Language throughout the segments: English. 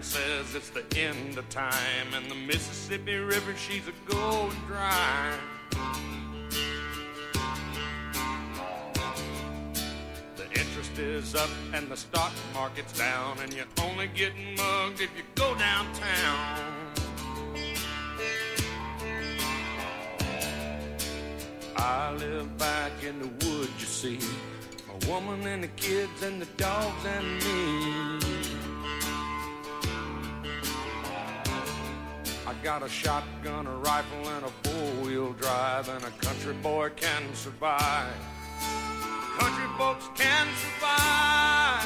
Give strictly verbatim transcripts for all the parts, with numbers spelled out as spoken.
says it's the end of time, and the Mississippi River, she's a going dry. The interest is up and the stock market's down, and you're only getting mugged if you go downtown. I live back in the woods, you see, a woman and the kids and the dogs and me. I got a shotgun, a rifle, and a four-wheel drive, and a country boy can survive. Country folks can survive.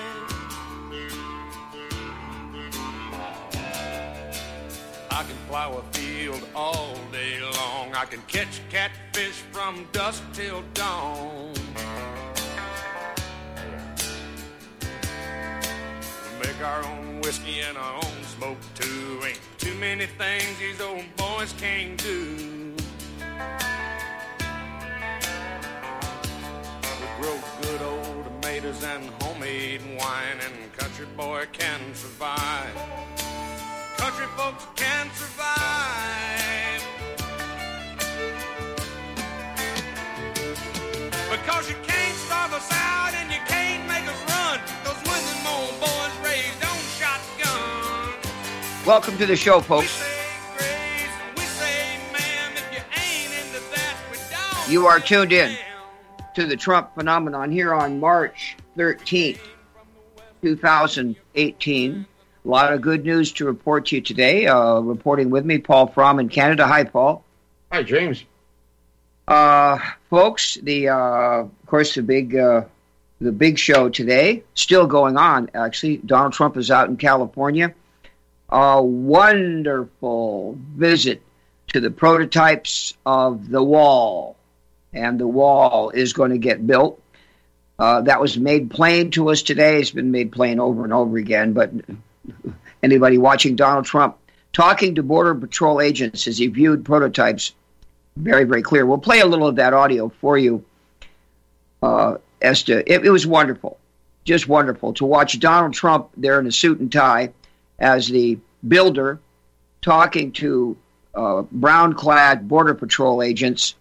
I can plow a field all day long. I can catch catfish from dusk till dawn. We make our own whiskey and our own smoke too. Ain't too many things these old boys can't do. We grow good old tomatoes and homemade wine, and country boy can survive. Country folks can survive. Because you can't starve us out and you can't make us run. Those when them old boys raised on shotgun. Welcome to the show, folks. We say grace and we say ma'am. If you ain't into that, we don't. You are tuned in to the Trump phenomenon here on March thirteenth, twenty eighteen. A lot of good news to report to you today. Uh, reporting with me, Paul Fromm in Canada. Hi, Paul. Hi, James. Uh, folks, the uh, of course the big uh, the big show today still going on. Actually, Donald Trump is out in California. A wonderful visit to the prototypes of the wall, and the wall is going to get built. Uh, that was made plain to us today. It's been made plain over and over again, but anybody watching Donald Trump talking to Border Patrol agents as he viewed prototypes, very, very clear. We'll play a little of that audio for you. Uh, as to it, it was wonderful, just wonderful to watch Donald Trump there in a suit and tie as the builder talking to uh, brown-clad Border Patrol agents,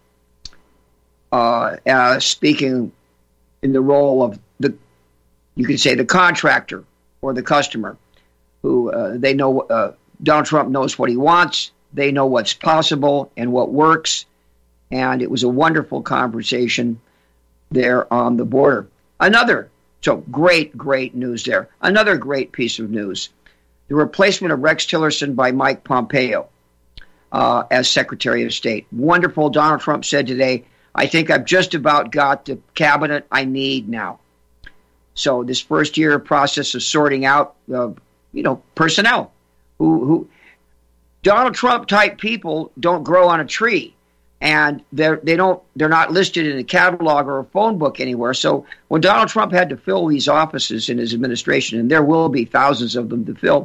uh, uh, speaking in the role of the, you could say, the contractor or the customer, who uh, they know, uh, Donald Trump knows what he wants, they know what's possible and what works, and it was a wonderful conversation there on the border. Another, so great, great news there. Another great piece of news, the replacement of Rex Tillerson by Mike Pompeo uh, as Secretary of State. Wonderful. Donald Trump said today, I think I've just about got the cabinet I need now. So this first year process of sorting out, uh, you know, personnel who, who Donald Trump type people don't grow on a tree, and they're they don't they're not listed in a catalog or a phone book anywhere. So when Donald Trump had to fill these offices in his administration, and there will be thousands of them to fill,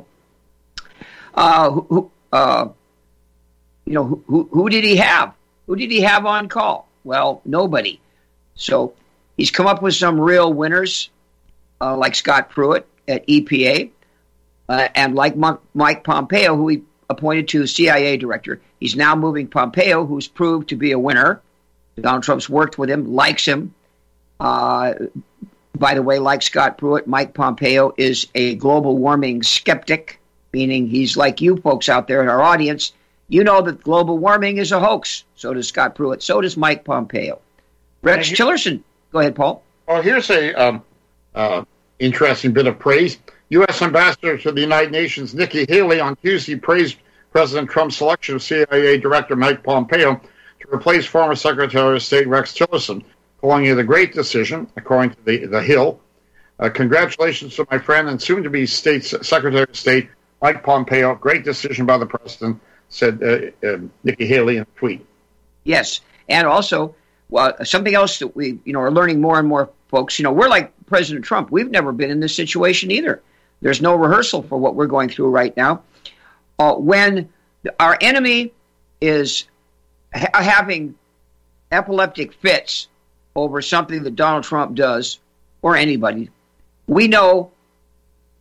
uh, who, uh, you know, who, who, who did he have? Who did he have on call? Well, nobody. So he's come up with some real winners, uh, like Scott Pruitt at E P A, uh, and like M- Mike Pompeo, who he appointed to C I A director. He's now moving Pompeo, who's proved to be a winner. Donald Trump's worked with him, likes him. Uh, by the way, like Scott Pruitt, Mike Pompeo is a global warming skeptic, meaning he's like you folks out there in our audience. You know that global warming is a hoax. So does Scott Pruitt. So does Mike Pompeo. Rex Tillerson. Go ahead, Paul. Well, here's a um, uh, interesting bit of praise. U S Ambassador to the United Nations Nikki Haley on Tuesday praised President Trump's selection of C I A Director Mike Pompeo to replace former Secretary of State Rex Tillerson, calling it a great decision, according to the, the Hill. Uh, congratulations to my friend and soon-to-be State Secretary of State Mike Pompeo. Great decision by the President, said uh, uh, Nikki Haley in a tweet. Yes, and also well, something else that we you know are learning more and more, folks. You know, we're like President Trump. We've never been in this situation either. There's no rehearsal for what we're going through right now. Uh, when our enemy is ha- having epileptic fits over something that Donald Trump does, or anybody, we know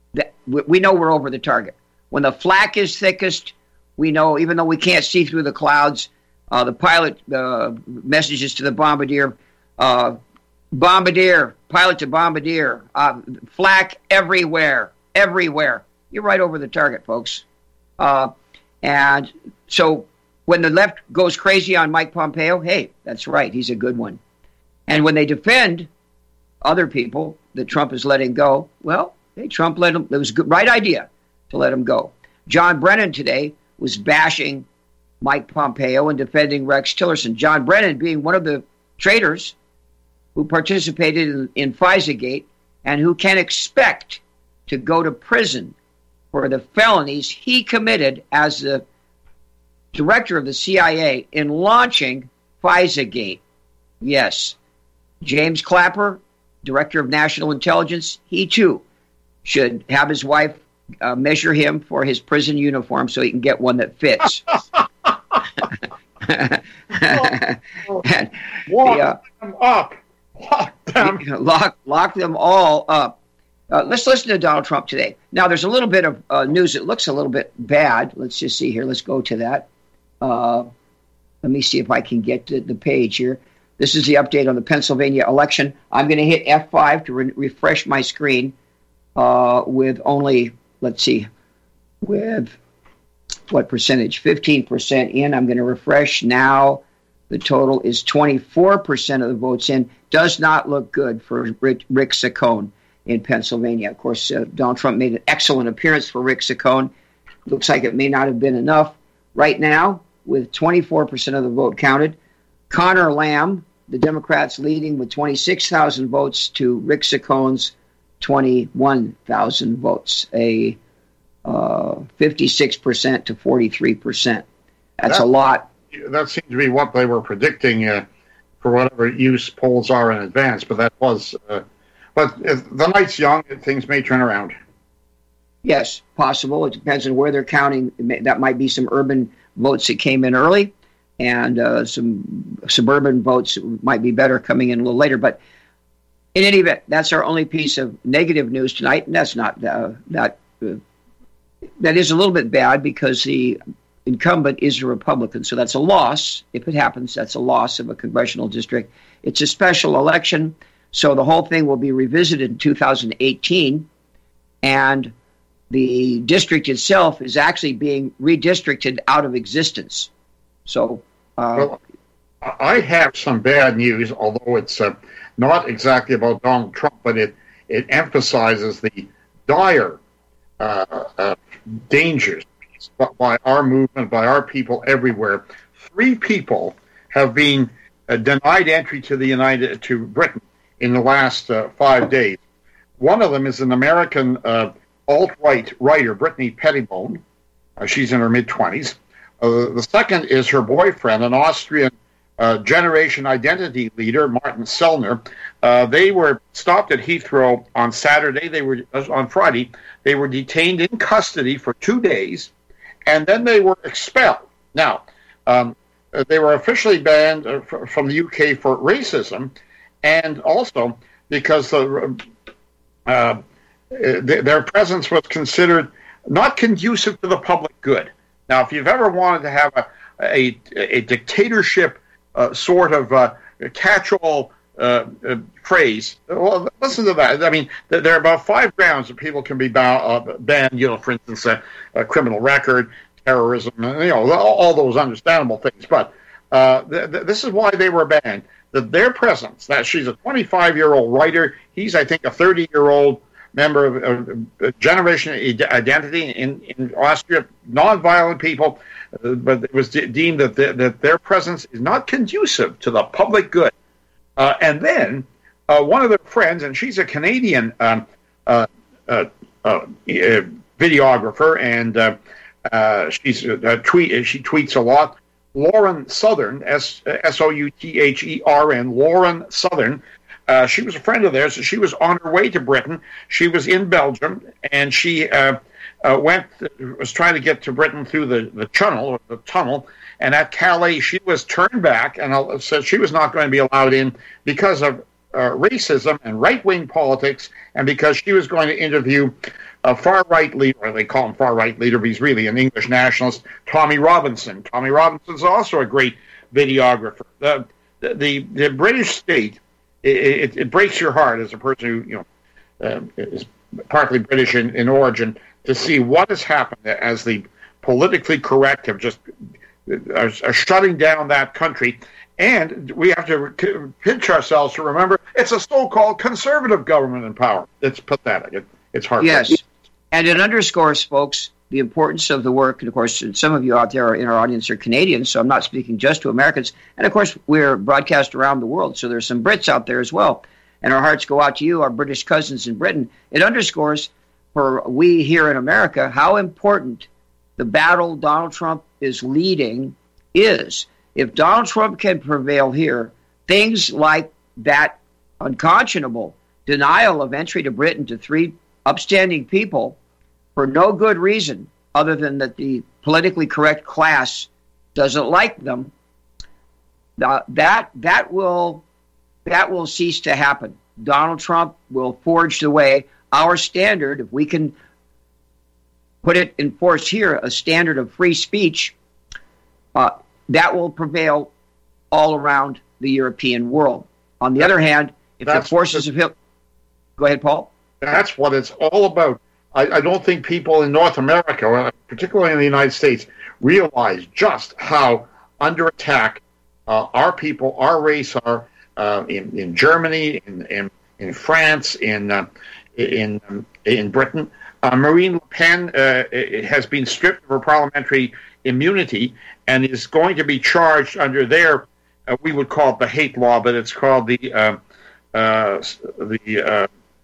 that we know we're over the target. When the flak is thickest, we know, even though we can't see through the clouds, uh, the pilot uh, messages to the bombardier, uh, bombardier, pilot to bombardier, uh, flak everywhere, everywhere. You're right over the target, folks. Uh, and so when the left goes crazy on Mike Pompeo, hey, that's right, he's a good one. And when they defend other people that Trump is letting go, well, hey, Trump let him, it was a good, right idea to let him go. John Brennan today was bashing Mike Pompeo and defending Rex Tillerson. John Brennan being one of the traitors who participated in, in FISA-gate and who can expect to go to prison for the felonies he committed as the director of the C I A in launching FISA-gate. Yes, James Clapper, director of national intelligence, he too should have his wife uh, measure him for his prison uniform so he can get one that fits. and Lock the, uh, them up. Lock them. Lock, lock them all up. Uh, let's listen to Donald Trump today. Now, there's a little bit of uh, news that looks a little bit bad. Let's just see here. Let's go to that. Uh, let me see if I can get to the page here. This is the update on the Pennsylvania election. I'm going to hit F five to re- refresh my screen uh, with only, let's see, with what percentage? fifteen percent in. I'm going to refresh now. The total is twenty-four percent of the votes in. Does not look good for Rick, Rick Saccone in Pennsylvania. Of course, uh, Donald Trump made an excellent appearance for Rick Saccone. Looks like it may not have been enough. Right now, with twenty-four percent of the vote counted, Connor Lamb, the Democrats leading with twenty-six thousand votes to Rick Saccone's twenty-one thousand votes, a uh, fifty-six percent to forty-three percent. That's that, a lot. That seems to be what they were predicting uh, for whatever use polls are in advance, but that was... Uh, but if the night's young, things may turn around. Yes, possible. It depends on where they're counting. That might be some urban votes that came in early, and uh, some suburban votes might be better coming in a little later. But in any event, that's our only piece of negative news tonight, and that's not uh, that. Uh, that is a little bit bad because the incumbent is a Republican, so that's a loss. If it happens, that's a loss of a congressional district. It's a special election, so the whole thing will be revisited in two thousand eighteen, and the district itself is actually being redistricted out of existence. So, uh, well, I have some bad news, although it's uh, not exactly about Donald Trump, but it, it emphasizes the dire uh, uh, dangers by our movement, by our people everywhere. Three people have been uh, denied entry to the United to Britain in the last uh, five days. One of them is an American uh, alt-right writer, Brittany Pettibone. Uh, she's in her mid-twenties. Uh, the second is her boyfriend, an Austrian uh, Generation Identity leader, Martin Sellner. Uh, they were stopped at Heathrow on Saturday. They were uh, on Friday. They were detained in custody for two days, and then they were expelled. Now, um, they were officially banned uh, f- from the U K for racism, and also because the uh, th- their presence was considered not conducive to the public good. Now, if you've ever wanted to have a a, a dictatorship uh, sort of uh, catch-all uh, uh, phrase, well, listen to that. I mean, there are about five grounds that people can be bound, uh, banned. You know, for instance, a, a criminal record, terrorism, you know, all, all those understandable things. But uh, th- th- this is why they were banned. That their presence, that she's a twenty-five-year-old writer, he's, I think, a thirty-year-old member of, of, of Generation Identity in, in Austria, nonviolent people, uh, but it was de- deemed that, the, that their presence is not conducive to the public good. Uh, and then uh, one of their friends, and she's a Canadian um, uh, uh, uh, videographer, and uh, uh, she's a tweet. She tweets a lot. Lauren Southern, S S O U T H E R N, Lauren Southern. Uh, she was a friend of theirs. She was on her way to Britain. She was in Belgium, and she uh, uh, went, was trying to get to Britain through the, the tunnel, the tunnel, and at Calais, she was turned back and said she was not going to be allowed in because of uh, racism and right-wing politics, and because she was going to interview uh, a far-right leader, or they call him far-right leader, but he's really an English nationalist, Tommy Robinson. Tommy Robinson's also a great videographer. The, the, the British state, it, it, it breaks your heart as a person who, you know, uh, is partly British in, in origin, to see what has happened as the politically correct have just are, are shutting down that country. And we have to pinch ourselves to remember it's a so-called conservative government in power. It's pathetic. It, it's heartbreaking. Yes, and it underscores, folks, the importance of the work. And, of course, some of you out there in our audience are Canadians, so I'm not speaking just to Americans. And, of course, we're broadcast around the world, so there's some Brits out there as well. And our hearts go out to you, our British cousins in Britain. It underscores for we here in America how important the battle Donald Trump is leading is. If Donald Trump can prevail here, things like that unconscionable denial of entry to Britain to three upstanding people for no good reason other than that the politically correct class doesn't like them, uh, that that will that will cease to happen. Donald Trump will forge the way. Our standard, if we can put it in force here, a standard of free speech, uh, that will prevail all around the European world. On the other hand, if That's the forces of Hitler... Go ahead, Paul. That's what it's all about. I, I don't think people in North America, particularly in the United States, realize just how under attack uh, our people, our race are uh, in, in Germany, in, in, in France, in, uh, in, um, in Britain. Uh, Marine Le Pen uh, has been stripped of her parliamentary immunity and is going to be charged under their, uh, we would call it the hate law, but it's called the uh, uh, the uh,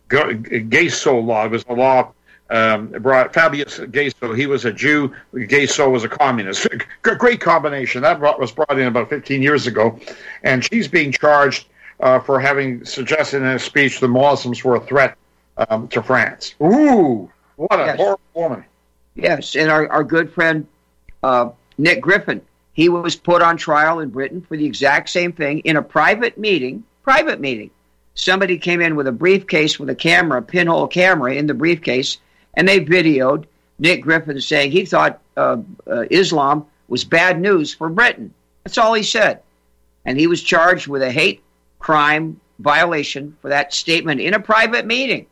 Gayso law. It was a law um, brought Fabius Gayso. He was a Jew. Gayso was a communist. Great combination. That brought, was brought in about fifteen years ago, and she's being charged uh, for having suggested in a speech the Muslims were a threat um, to France. Ooh, what a yes. horrible woman. Yes, and our, our good friend uh, Nick Griffin, he was put on trial in Britain for the exact same thing in a private meeting, private meeting. Somebody came in with a briefcase with a camera, a pinhole camera in the briefcase, and they videoed Nick Griffin saying he thought uh, uh, Islam was bad news for Britain. That's all he said. And he was charged with a hate crime violation for that statement in a private meeting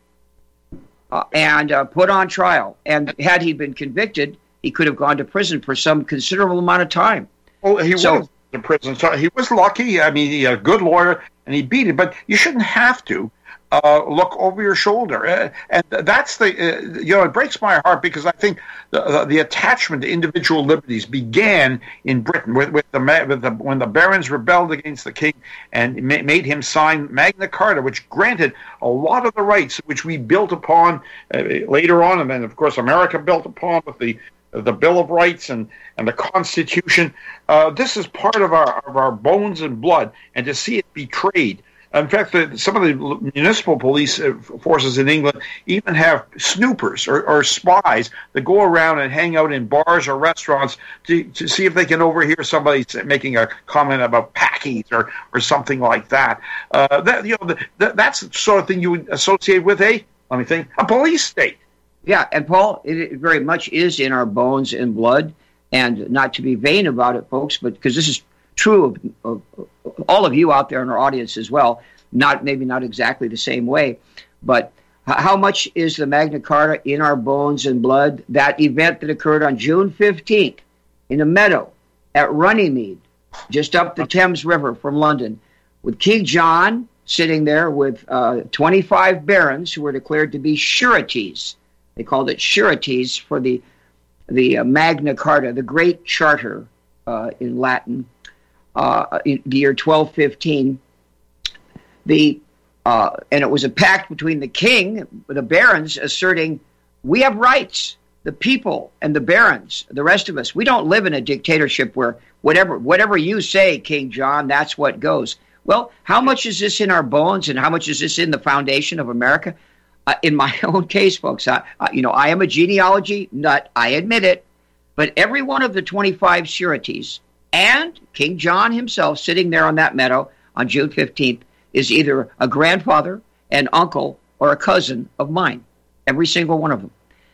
uh, and uh, put on trial. And had he been convicted, he could have gone to prison for some considerable amount of time. Oh, he so, was in prison. So he was lucky. I mean, he had a good lawyer, and he beat it. But you shouldn't have to uh, look over your shoulder. Uh, and that's the, uh, you know, it breaks my heart because I think the, the, the attachment to individual liberties began in Britain with, with, the, with the when the barons rebelled against the king and ma- made him sign Magna Carta, which granted a lot of the rights which we built upon uh, later on, and then, of course, America built upon with the the Bill of Rights and, and the Constitution. Uh, this is part of our of our bones and blood, and to see it betrayed. In fact, the, some of the municipal police forces in England even have snoopers or, or spies that go around and hang out in bars or restaurants to, to see if they can overhear somebody making a comment about Packies or, or something like that. Uh, that you know, the, the, that's the sort of thing you would associate with a, let me think, a police state. Yeah, and Paul, it very much is in our bones and blood, and not to be vain about it, folks, but because this is true of, of all of you out there in our audience as well, not maybe not exactly the same way, but how much is the Magna Carta in our bones and blood? That event that occurred on June fifteenth in a meadow at Runnymede, just up the Thames River from London, with King John sitting there with uh, twenty-five barons who were declared to be sureties. They called it sureties for the the uh, Magna Carta, the Great Charter uh, in Latin, uh, in the year twelve fifteen. The uh, and it was a pact between the king, the barons, asserting we have rights. The people and the barons, the rest of us, we don't live in a dictatorship where whatever whatever you say, King John, that's what goes. Well, how much is this in our bones, and how much is this in the foundation of America? Uh, in my own case, folks, I, uh, you know, I am a genealogy nut, I admit it, but every one of the twenty-five sureties and King John himself sitting there on that meadow on June fifteenth is either a grandfather, an uncle, or a cousin of mine, every single one of them.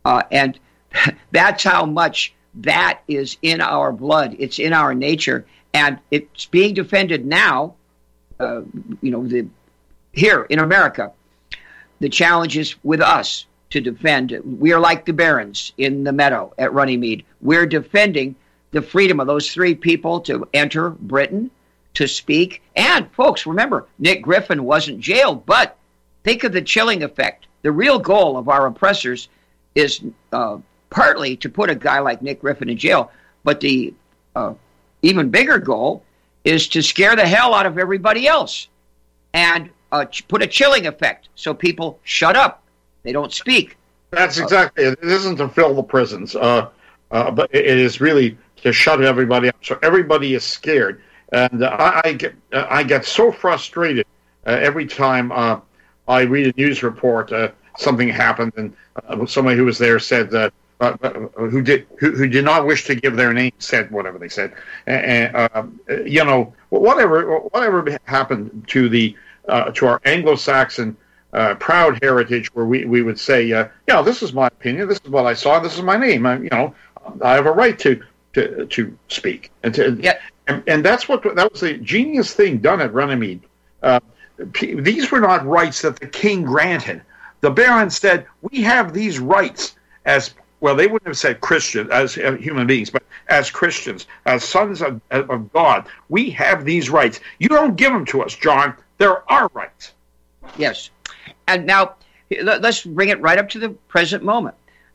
Uh, and that's how much that is in our blood. It's in our nature. And it's being defended now, uh, you know, the, here in America. The challenge is with us to defend. We are like the Barons in the meadow at Runnymede. We're defending the freedom of those three people to enter Britain, to speak. And, folks, remember, Nick Griffin wasn't jailed, but think of the chilling effect. The real goal of our oppressors is uh, partly to put a guy like Nick Griffin in jail, but the uh, even bigger goal is to scare the hell out of everybody else and uh, ch- put a chilling effect so people shut up. They don't speak. That's exactly it. It isn't to fill the prisons, uh, uh, but it is really to shut everybody up. So everybody is scared. And uh, I, I get uh, I get so frustrated uh, every time uh, I read a news report. Uh, something happened, and uh, somebody who was there said that uh, uh, who did who, who did not wish to give their name said whatever they said. And uh, you know, whatever whatever happened to the uh, to our Anglo-Saxon uh, proud heritage, where we, we would say, uh, you know, this is my opinion, this is what I saw, this is my name. I, you know, I have a right to to to speak and to. Yeah. And, and that's what that was a genius thing done at Runnymede. Uh, p- these were not rights that the king granted. The barons said, "We have these rights as well." They wouldn't have said Christian as uh, human beings, but as Christians, as sons of, of God, we have these rights. You don't give them to us, John. They're our rights. Yes, and now let's bring it right up to the present moment.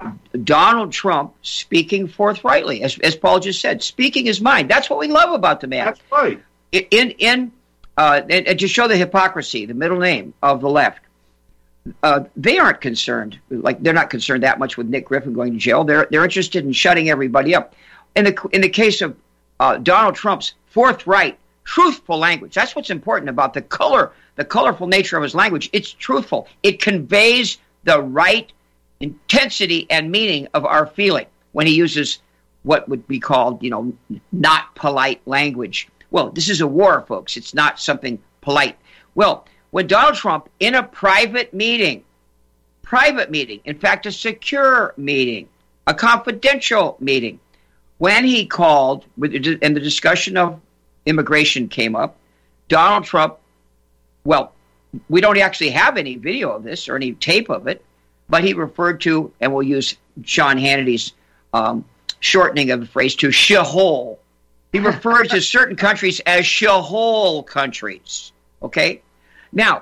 Donald Trump speaking forthrightly, as, as Paul just said, speaking his mind. That's what we love about the man. That's right. In in uh, and, and to show the hypocrisy, the middle name of the left, uh, they aren't concerned. Like they're not concerned that much with Nick Griffin going to jail. They're they're interested in shutting everybody up. In the in the case of uh, Donald Trump's forthright, truthful language, that's what's important about the color, the colorful nature of his language. It's truthful. It conveys the right intensity and meaning of our feeling when he uses what would be called, you know, not polite language. Well, this is a war, folks. It's not something polite. Well, when Donald Trump, in a private meeting, private meeting, in fact, a secure meeting, a confidential meeting, when he called, and the discussion of immigration came up, Donald Trump, well, we don't actually have any video of this or any tape of it, but he referred to, and we'll use Sean Hannity's um, shortening of the phrase, to shithole. He refers to certain countries as shithole countries. Okay? Now,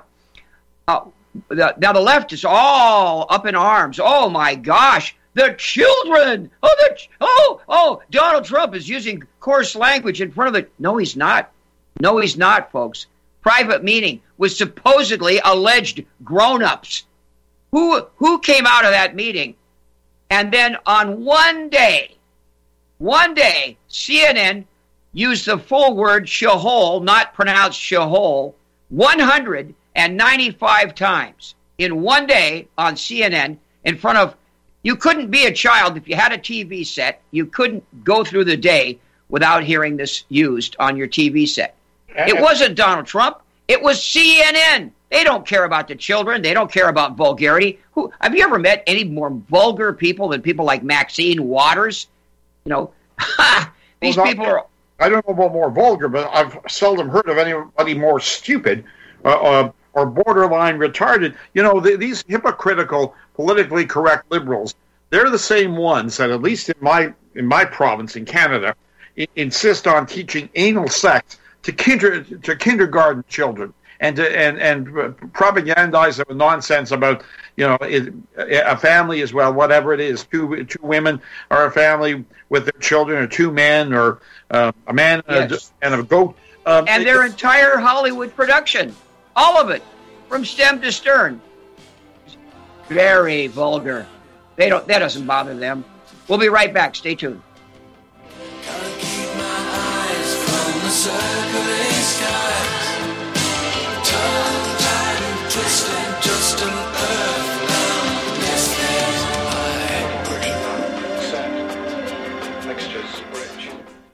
uh, the, now the left is all up in arms. Oh, my gosh. The children. Oh, the ch- oh, oh, Donald Trump is using coarse language in front of the... No, he's not. No, he's not, folks. Private meeting with supposedly alleged grown-ups. Who who came out of that meeting, and then on one day, one day, C N N used the full word shithole, not pronounced shithole, one hundred ninety-five times in one day on C N N in front of, you couldn't be a child if you had a T V set, you couldn't go through the day without hearing this used on your T V set. It wasn't Donald Trump, it was C N N. They don't care about the children. They don't care about vulgarity. Who have you ever met any more vulgar people than people like Maxine Waters? You know, these well, people are... I don't know about more vulgar, but I've seldom heard of anybody more stupid uh, uh, or borderline retarded. You know, the, these hypocritical, politically correct liberals, they're the same ones that, at least in my in my province in Canada, I- insist on teaching anal sex to kinder to kindergarten children. And to, and and propagandize with nonsense about, you know, it, a family as well, whatever it is, two two women or a family with their children, or two men, or uh, a man yes. and a goat, um, and their entire Hollywood production, all of it, from stem to stern, very vulgar. They don't. That doesn't bother them. We'll be right back. Stay tuned. Can't keep my eyes from the circling skies. Tongue tied and twisted, just an earthbound destiny. Set. Mixtures bridge.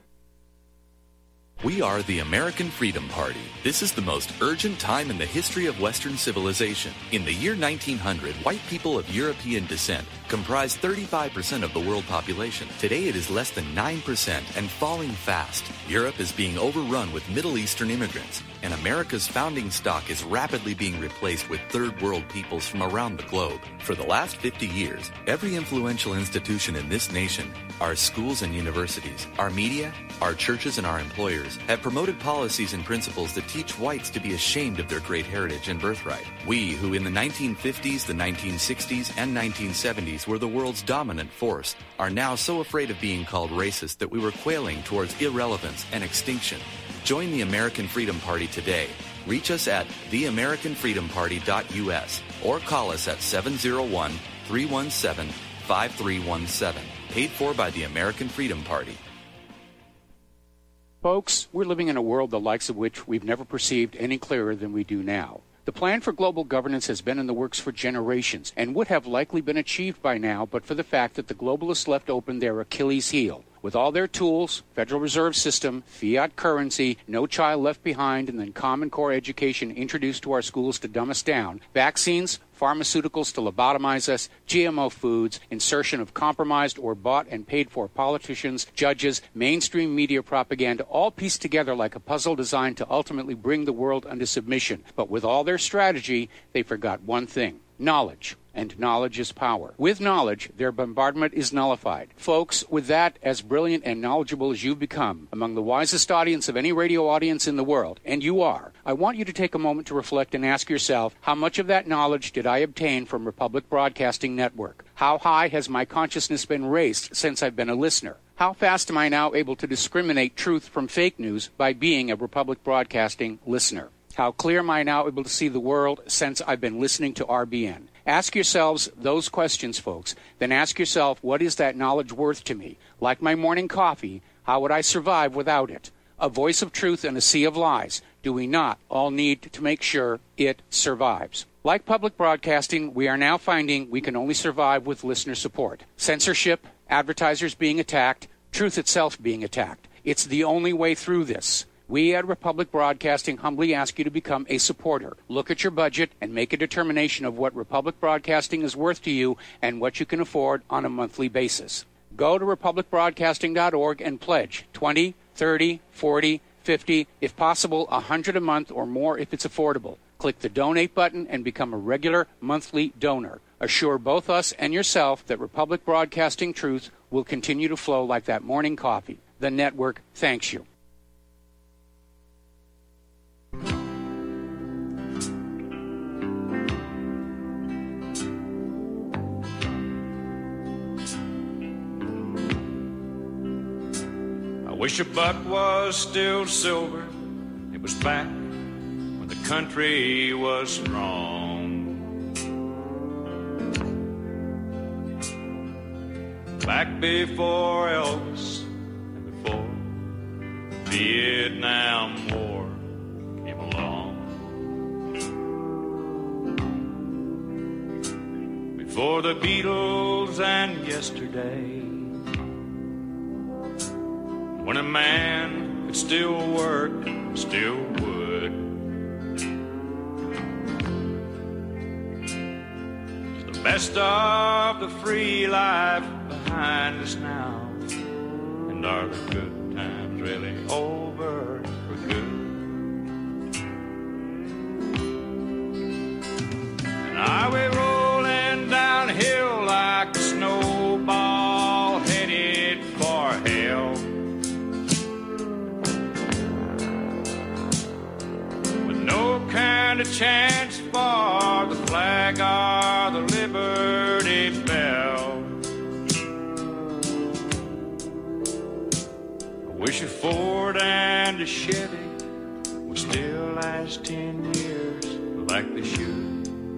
We are the American Freedom Party. This is the most urgent time in the history of Western civilization. In the year nineteen hundred, white people of European descent comprised thirty-five percent of the world population. Today it is less than nine percent and falling fast. Europe is being overrun with Middle Eastern immigrants, and America's founding stock is rapidly being replaced with third world peoples from around the globe. For the last fifty years, every influential institution in this nation, our schools and universities, our media, our churches and our employers, have promoted policies and principles that teach whites to be ashamed of their great heritage and birthright. We, who in the nineteen fifties, the nineteen sixties, and nineteen seventies were the world's dominant force, are now so afraid of being called racist that we were quailing towards irrelevance and extinction. Join the American Freedom Party today. Reach us at the american freedom party dot u s or call us at seven oh one, three one seven, five three one seven. Paid for by the American Freedom Party. Folks, we're living in a world the likes of which we've never perceived any clearer than we do now. The plan for global governance has been in the works for generations and would have likely been achieved by now but for the fact that the globalists left open their Achilles heel. With all their tools, Federal Reserve System, fiat currency, no child left behind, and then Common Core education introduced to our schools to dumb us down, vaccines, pharmaceuticals to lobotomize us, G M O foods, insertion of compromised or bought and paid for politicians, judges, mainstream media propaganda, all pieced together like a puzzle designed to ultimately bring the world under submission. But with all their strategy, they forgot one thing: knowledge. And knowledge is power. With knowledge, their bombardment is nullified. Folks, with that, as brilliant and knowledgeable as you've become, among the wisest audience of any radio audience in the world, and you are, I want you to take a moment to reflect and ask yourself, how much of that knowledge did I obtain from Republic Broadcasting Network? How high has my consciousness been raised since I've been a listener? How fast am I now able to discriminate truth from fake news by being a Republic Broadcasting listener? How clear am I now able to see the world since I've been listening to R B N? Ask yourselves those questions, folks. Then ask yourself, what is that knowledge worth to me? Like my morning coffee, how would I survive without it? A voice of truth in a sea of lies. Do we not all need to make sure it survives? Like public broadcasting, we are now finding we can only survive with listener support. Censorship, advertisers being attacked, truth itself being attacked. It's the only way through this. We at Republic Broadcasting humbly ask you to become a supporter. Look at your budget and make a determination of what Republic Broadcasting is worth to you and what you can afford on a monthly basis. Go to republic broadcasting dot org and pledge twenty, thirty, forty, fifty, if possible one hundred a month or more if it's affordable. Click the donate button and become a regular monthly donor. Assure both us and yourself that Republic Broadcasting truth will continue to flow like that morning coffee. The network thanks you. I wish a buck was still silver. It was back when the country was strong. Back before Elvis and before the Vietnam War came along. Before the Beatles and yesterday, when a man could still work, still would. It's the best of the free life behind us now. And are the good times really over for good? And are we rolling downhill like a snowball headed for hell? No kind of chance for the flag or the Liberty Bell. I wish a Ford and a Chevy would still last ten years like they should.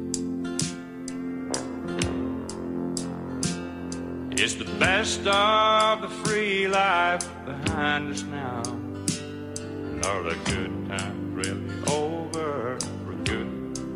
It's the best of the free life behind us now. And are the good times really over for good?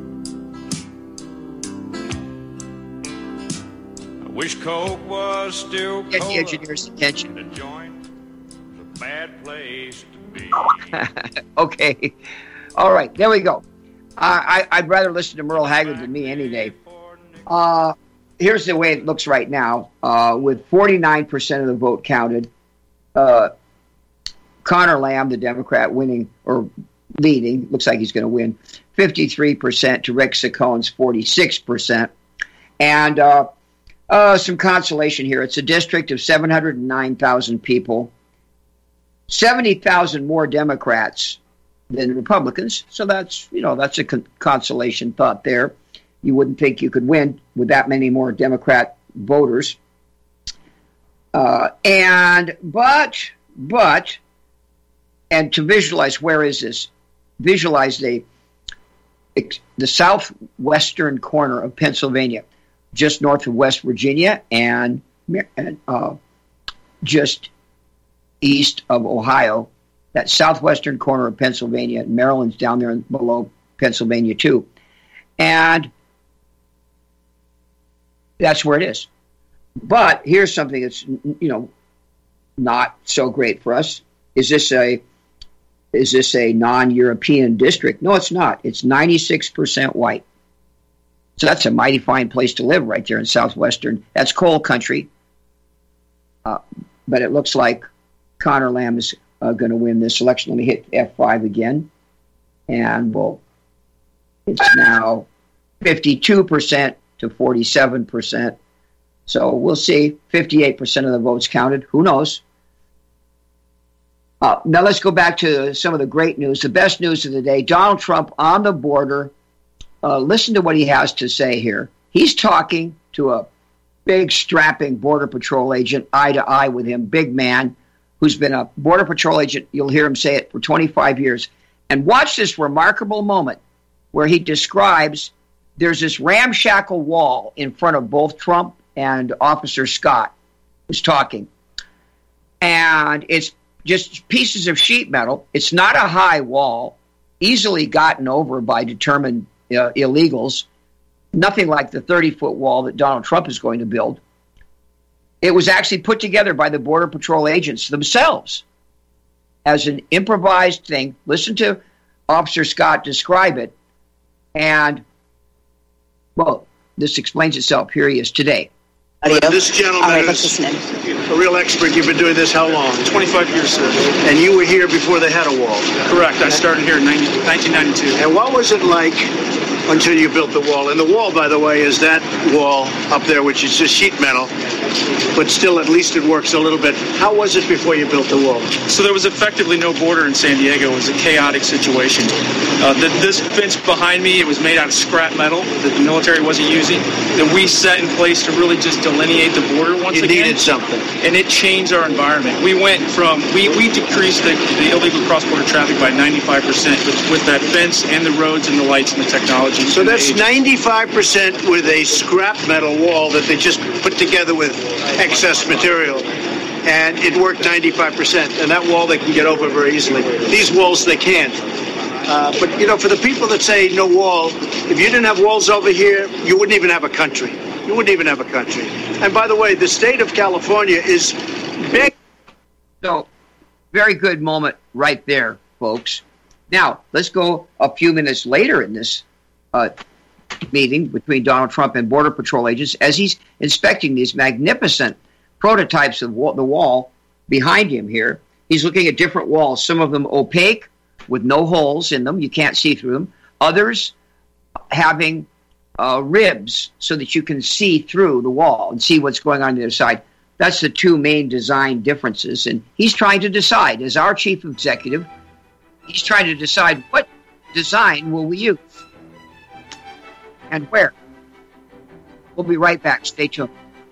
I wish Coke was still Get cola. the engineer's attention. The joint was a bad place to be. Okay. All right. There we go. Uh, I, I'd rather listen to Merle Haggard than me any day. Uh, here's the way it looks right now. Uh, with forty-nine percent of the vote counted, uh, Connor Lamb, the Democrat, winning or leading, looks like he's going to win, fifty-three percent to Rick Saccone's forty-six percent. And uh, uh, some consolation here. It's a district of seven hundred nine thousand people, seventy thousand more Democrats than Republicans. So that's, you know, that's a con- consolation thought there. You wouldn't think you could win with that many more Democrat voters. Uh, and, but, but, and to visualize, where is this? Visualize the, the southwestern corner of Pennsylvania, just north of West Virginia and, and uh, just east of Ohio. That southwestern corner of Pennsylvania, Maryland's down there below Pennsylvania too. And that's where it is. But here's something that's, you know, not so great for us. Is this a is this a non-European district? No, it's not. It's ninety-six percent white. So that's a mighty fine place to live right there in southwestern. That's coal country. Uh, but it looks like Connor Lamb is uh, going to win this election. Let me hit F five again. And well, it's now fifty-two percent to forty-seven percent. So we'll see. fifty-eight percent of the votes counted. Who knows? Uh, now let's go back to some of the great news. The best news of the day, Donald Trump on the border. Uh, listen to what he has to say here. He's talking to a big, strapping Border Patrol agent, eye to eye with him, big man, who's been a Border Patrol agent, you'll hear him say it, for twenty-five years. And watch this remarkable moment where he describes there's this ramshackle wall in front of both Trump and Officer Scott, who's talking. And it's just pieces of sheet metal. It's not a high wall, easily gotten over by determined uh, illegals. Nothing like the thirty-foot wall that Donald Trump is going to build. It was actually put together by the Border Patrol agents themselves as an improvised thing. Listen to Officer Scott describe it. And, well, this explains itself. Here he is today. But this gentleman right, is a real expert. You've been doing this how long? twenty-five years, sir. And you were here before they had a wall. Correct. I started here in nineteen ninety-two. And what was it like until you built the wall? And the wall, by the way, is that wall up there, which is just sheet metal, but still at least it works a little bit. How was it before you built the wall? So there was effectively no border in San Diego. It was a chaotic situation. Uh, the, this fence behind me, it was made out of scrap metal that the military wasn't using, that we set in place to really just delineate the border once you again. You needed something. And it changed our environment. We went from, we, we decreased the, the illegal cross-border traffic by ninety-five percent with, with that fence and the roads and the lights and the technology. So that's ninety-five percent with a scrap metal wall that they just put together with excess material. And it worked ninety-five percent. And that wall they can get over very easily. These walls they can't. Uh, but, you know, for the people that say no wall, if you didn't have walls over here, you wouldn't even have a country. You wouldn't even have a country. And by the way, the state of California is big. So, very good moment right there, folks. Now, let's go a few minutes later in this uh, meeting between Donald Trump and Border Patrol agents as he's inspecting these magnificent prototypes of wa- the wall behind him here. He's looking at different walls, some of them opaque with no holes in them. You can't see through them. Others having uh, ribs so that you can see through the wall and see what's going on, on the other side. That's the two main design differences. And he's trying to decide, as our chief executive, he's trying to decide what design will we use and where. We'll be right back. Stay tuned.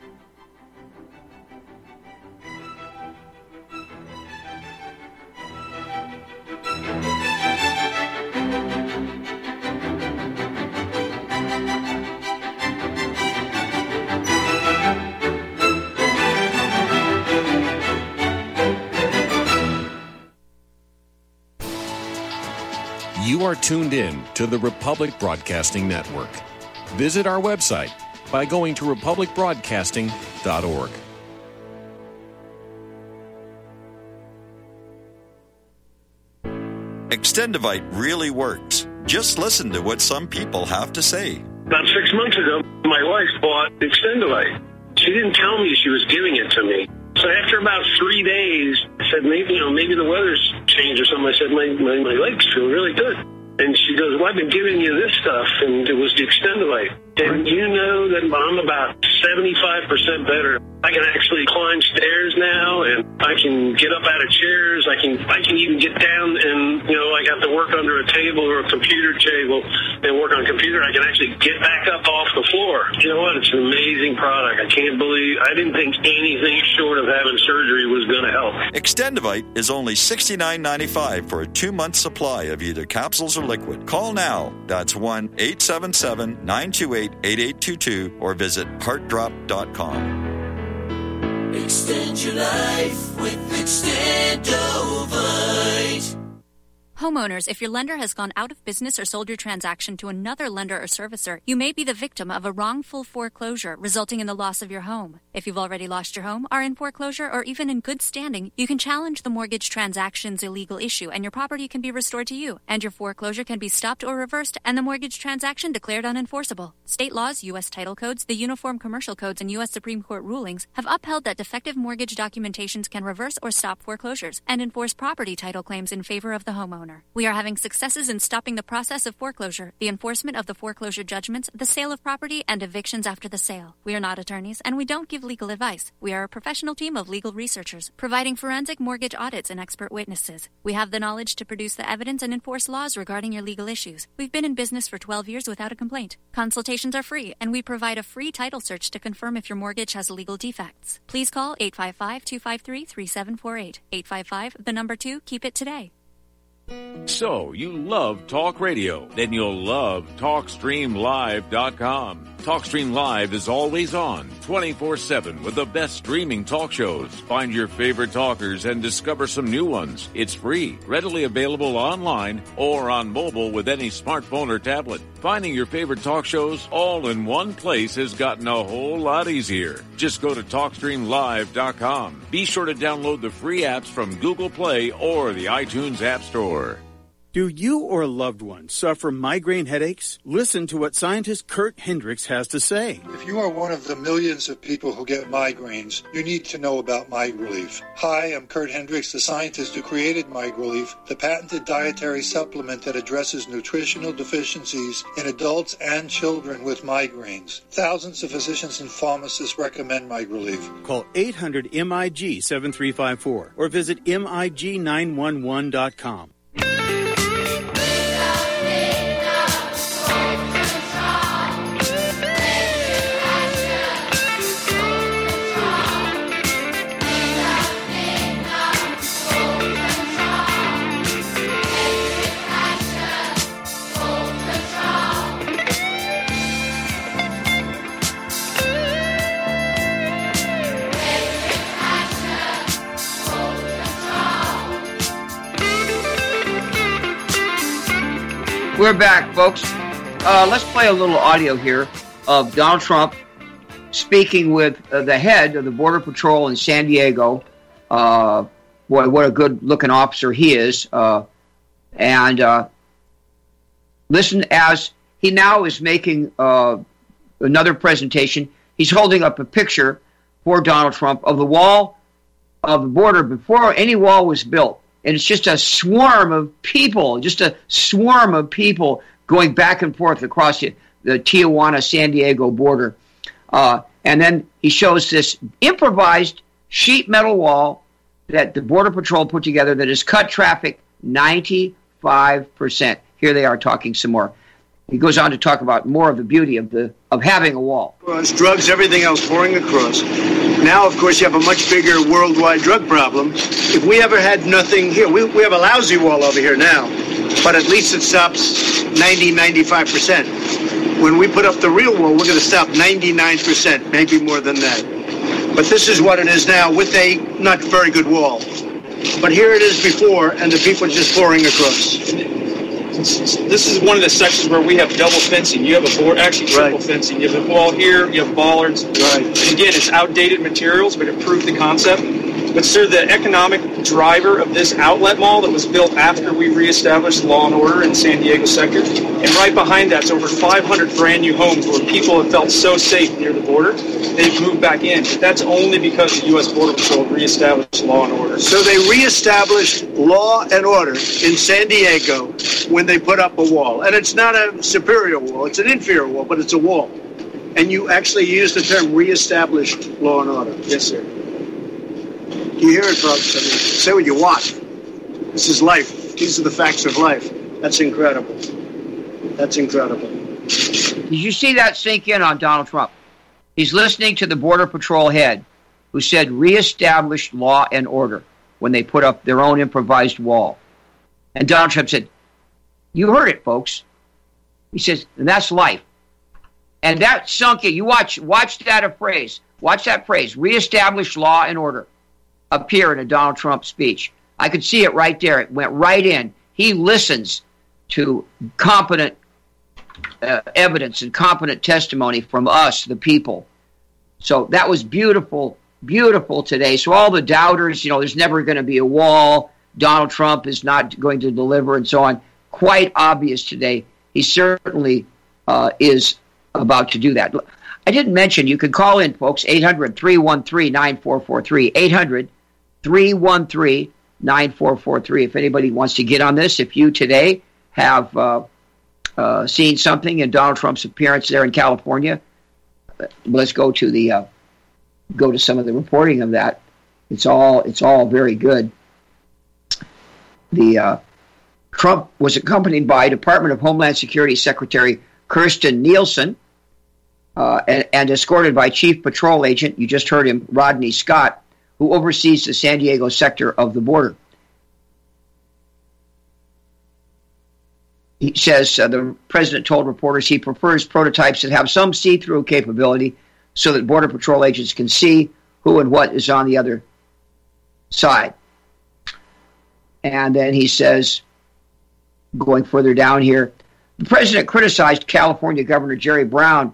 You are tuned in to the Republic Broadcasting Network. Visit our website by going to republic broadcasting dot org. Extendivite really works. Just listen to what some people have to say. About six months ago, my wife bought Extendivite. She didn't tell me she was giving it to me. So after about three days, I said, maybe, you know, maybe the weather's changed or something. I said, my, my, my legs feel really good. And she goes, well, I've been giving you this stuff, and it was the Extendivite. And you know that I'm about seventy-five percent better. I can actually climb stairs now, and I can get up out of chairs. I can I can even get down and, you know, I have to work under a table or a computer table and work on a computer. I can actually get back up off the floor. You know what? It's an amazing product. I can't believe, I didn't think anything short of having surgery was going to help. Extendivite is only sixty-nine ninety-five for a two-month supply of either capsules or liquid. Call now. That's one eight seven seven, nine two eight, eight eight two two or visit heart drop dot com. Extend your life with Extendovite. Homeowners, if your lender has gone out of business or sold your transaction to another lender or servicer, you may be the victim of a wrongful foreclosure resulting in the loss of your home. If you've already lost your home, are in foreclosure, or even in good standing, you can challenge the mortgage transaction's illegal issue and your property can be restored to you, and your foreclosure can be stopped or reversed and the mortgage transaction declared unenforceable. State laws, U S title codes, the Uniform Commercial Codes, and U S Supreme Court rulings have upheld that defective mortgage documentations can reverse or stop foreclosures and enforce property title claims in favor of the homeowner. We are having successes in stopping the process of foreclosure, the enforcement of the foreclosure judgments, the sale of property, and evictions after the sale. We are not attorneys, and we don't give legal advice. We are a professional team of legal researchers, providing forensic mortgage audits and expert witnesses. We have the knowledge to produce the evidence and enforce laws regarding your legal issues. We've been in business for twelve years without a complaint. Consultations are free, and we provide a free title search to confirm if your mortgage has legal defects. Please call eight five five, two five three, three seven four eight. eight five five, the number two, keep it today. So, you love talk radio? Then you'll love talk stream live dot com. TalkStream Live is always on, twenty-four seven, with the best streaming talk shows. Find your favorite talkers and discover some new ones. It's free, readily available online or on mobile with any smartphone or tablet. Finding your favorite talk shows all in one place has gotten a whole lot easier. Just go to talk stream live dot com. Be sure to download the free apps from Google Play or the iTunes App Store. Do you or a loved one suffer migraine headaches? Listen to what scientist Kurt Hendricks has to say. If you are one of the millions of people who get migraines, you need to know about MiGrelief. Hi, I'm Kurt Hendricks, the scientist who created MiGrelief, the patented dietary supplement that addresses nutritional deficiencies in adults and children with migraines. Thousands of physicians and pharmacists recommend MiGrelief. Call eight hundred M I G seven three five four or visit M I G nine one one dot com. We're back, folks. Uh, let's play a little audio here of Donald Trump speaking with uh, the head of the Border Patrol in San Diego. Uh, boy, what a good-looking officer he is. Uh, and uh, listen as he now is making uh, another presentation. He's holding up a picture for Donald Trump of the wall of the border before any wall was built. And it's just a swarm of people, just a swarm of people going back and forth across the, the Tijuana-San Diego border. Uh, and then he shows this improvised sheet metal wall that the Border Patrol put together that has cut traffic ninety-five percent. Here they are talking some more. He goes on to talk about more of the beauty of the of having a wall. Drugs, drugs, everything else pouring across. Now, of course, you have a much bigger worldwide drug problem. If we ever had nothing here, we, we have a lousy wall over here now, but at least it stops ninety, ninety-five percent. When we put up the real wall, we're going to stop ninety-nine percent, maybe more than that. But this is what it is now with a not very good wall. But here it is before, and the people are just pouring across. This is one of the sections where we have double fencing. You have a board, actually triple right. fencing. You have a wall here, you have bollards. Right. And again, it's outdated materials, but it proved the concept. But, sir, the economic driver of this outlet mall that was built after we reestablished law and order in San Diego sector, and right behind that's over five hundred brand new homes where people have felt so safe near the border, they've moved back in. But that's only because the U S Border Patrol reestablished law and order. So they reestablished law and order in San Diego when they put up a wall. And it's not a superior wall, it's an inferior wall, but it's a wall. And you actually use the term reestablished law and order. Yes, sir. You hear it, folks. I mean, say what you want. This is life. These are the facts of life. That's incredible. That's incredible. Did you see that sink in on Donald Trump? He's listening to the Border Patrol head who said reestablished law and order when they put up their own improvised wall. And Donald Trump said, you heard it, folks. He says, and that's life. And that sunk in. You watch, watch that phrase. Watch that phrase, reestablished law and order, appear in a Donald Trump speech. I could see it right there. It went right in. He listens to competent uh, evidence and competent testimony from us, the people. So that was beautiful, beautiful today. So all the doubters, you know, there's never going to be a wall. Donald Trump is not going to deliver and so on. Quite obvious today. He certainly uh, is about to do that. I didn't mention, you can call in, folks, eight hundred, three one three, nine four four three, eight hundred, three one three, nine four four three. If anybody wants to get on this, if you today have uh, uh, seen something in Donald Trump's appearance there in California, let's go to the uh, go to some of the reporting of that. It's all it's all very good. The uh, Trump was accompanied by Department of Homeland Security Secretary Kirstjen Nielsen, uh, and, and escorted by Chief Patrol Agent, you just heard him, Rodney Scott, who oversees the San Diego sector of the border. He says uh, the president told reporters he prefers prototypes that have some see-through capability so that Border Patrol agents can see who and what is on the other side. And then he says, going further down here, the president criticized California Governor Jerry Brown.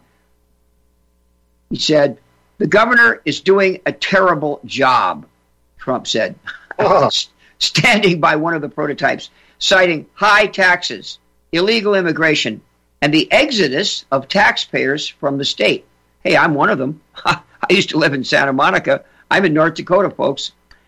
He said, the governor is doing a terrible job, Trump said, oh. standing by one of the prototypes, citing high taxes, illegal immigration, and the exodus of taxpayers from the state. Hey, I'm one of them. I used to live in Santa Monica. I'm in North Dakota, folks.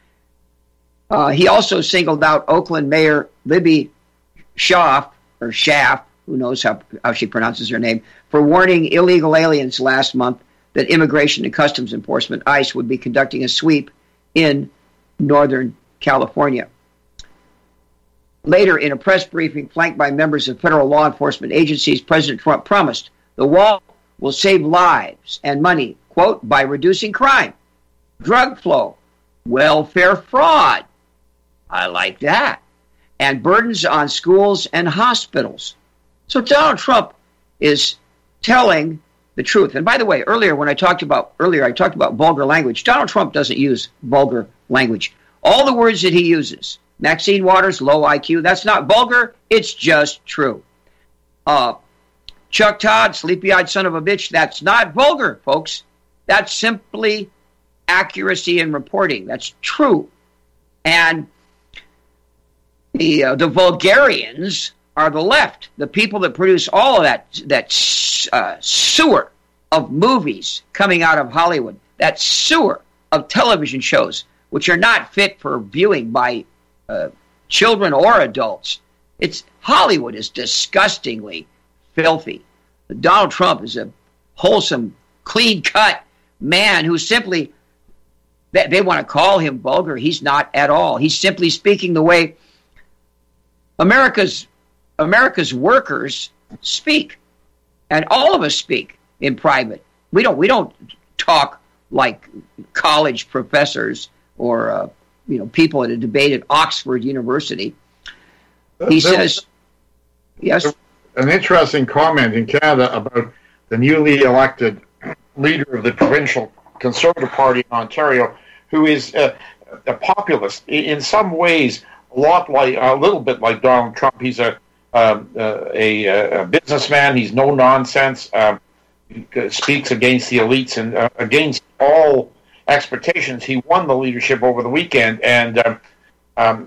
Uh, he also singled out Oakland Mayor Libby Schaaf, or Schaaf, who knows how, how she pronounces her name, for warning illegal aliens last month that Immigration and Customs Enforcement, ICE, would be conducting a sweep in Northern California. Later, in a press briefing flanked by members of federal law enforcement agencies, President Trump promised the wall will save lives and money, quote, by reducing crime, drug flow, welfare fraud. I like that. And burdens on schools and hospitals. So Donald Trump is telling the truth. And by the way, earlier when I talked about earlier I talked about vulgar language. Donald Trump doesn't use vulgar language. All the words that he uses, Maxine Waters, low I Q, that's not vulgar, it's just true. Uh, Chuck Todd, sleepy-eyed son of a bitch, that's not vulgar, folks. That's simply accuracy in reporting. That's true. And the uh, the vulgarians are the left, the people that produce all of that that uh, sewer of movies coming out of Hollywood, that sewer of television shows, which are not fit for viewing by uh, children or adults. It's Hollywood is disgustingly filthy. Donald Trump is a wholesome, clean-cut man who simply, they, they want to call him vulgar. He's not at all. He's simply speaking the way America's America's workers speak, and all of us speak in private. We don't we don't talk like college professors or uh, you know people at a debate at Oxford University. He there says, "Yes." An interesting comment in Canada about the newly elected leader of the provincial Conservative Party in Ontario, who is uh, a populist in some ways. A lot like, a little bit like Donald Trump. He's a um, uh, a, a businessman. He's no nonsense. Um, he speaks against the elites and uh, against all expectations. He won the leadership over the weekend, and um, um,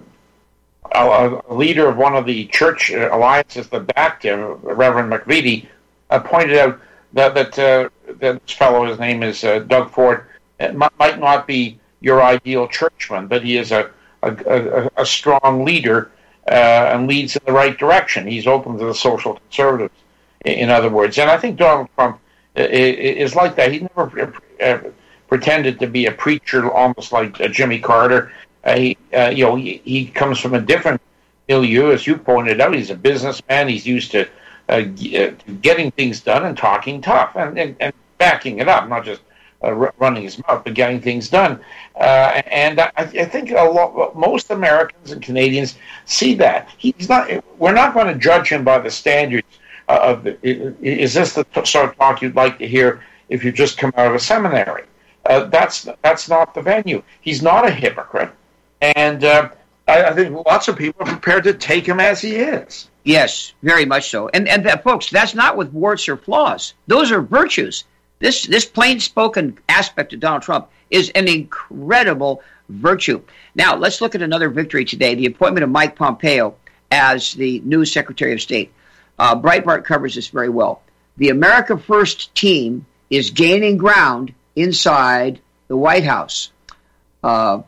a, a leader of one of the church alliances that backed him, Reverend McVitie, uh, pointed out that that, uh, that this fellow, his name is uh, Doug Ford, might not be your ideal churchman, but he is a a, a, a strong leader uh, and leads in the right direction. He's open to the social conservatives, in other words. And I think Donald Trump is like that. He never uh, pretended to be a preacher, almost like uh, Jimmy Carter. Uh, he, uh, you know, he, he comes from a different milieu, as you pointed out. He's a businessman. He's used to uh, getting things done and talking tough and, and, and backing it up, not just uh, r- running his mouth, but getting things done. Uh, and I, I think a lot, most Americans and Canadians see that. He's not. We're not going to judge him by the standards of the, is this the sort of talk you'd like to hear if you just come out of a seminary? Uh, that's that's not the venue. He's not a hypocrite, and uh, I, I think lots of people are prepared to take him as he is. Yes, very much so. And and that, folks, that's not with warts or flaws. Those are virtues. This this plain-spoken aspect of Donald Trump is an incredible virtue. Now, let's look at another victory today, the appointment of Mike Pompeo as the new Secretary of State. Uh, Breitbart covers this very well. The America First team is gaining ground inside the White House. Uh,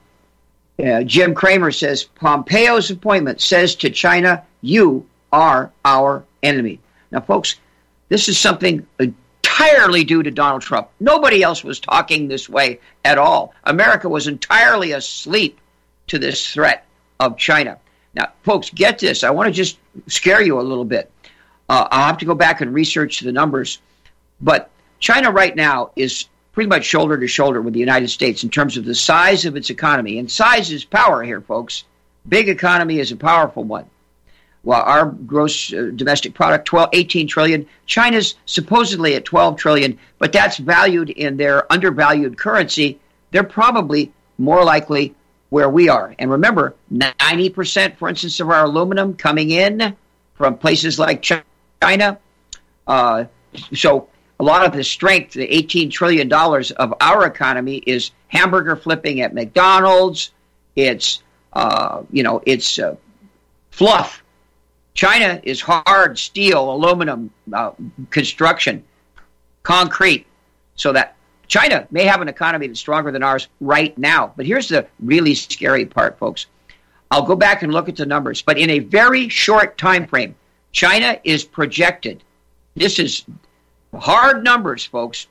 uh, Jim Cramer says, Pompeo's appointment says to China, you are our enemy. Now, folks, this is something entirely due to Donald Trump. Nobody else was talking this way at all. America was entirely asleep to this threat of China. Now, folks, get this. I want to just scare you a little bit. Uh, I'll have to go back and research the numbers. But China right now is pretty much shoulder to shoulder with the United States in terms of the size of its economy. And size is power here, folks. Big economy is a powerful one. Well, our gross uh, domestic product, twelve, eighteen trillion. China's supposedly at twelve trillion, but that's valued in their undervalued currency. They're probably more likely where we are. And remember, ninety percent, for instance, of our aluminum coming in from places like China. Uh, so a lot of the strength, the eighteen trillion dollars of our economy is hamburger flipping at McDonald's. It's, uh, you know, it's uh, fluff. China is hard steel, aluminum, uh, construction, concrete. So that China may have an economy that's stronger than ours right now. But here's the really scary part, folks. I'll go back and look at the numbers. But in a very short time frame, China is projected. This is hard numbers, folks.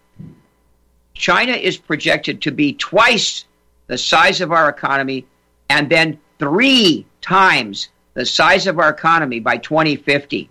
China is projected to be twice the size of our economy and then three times the size of our economy by twenty fifty.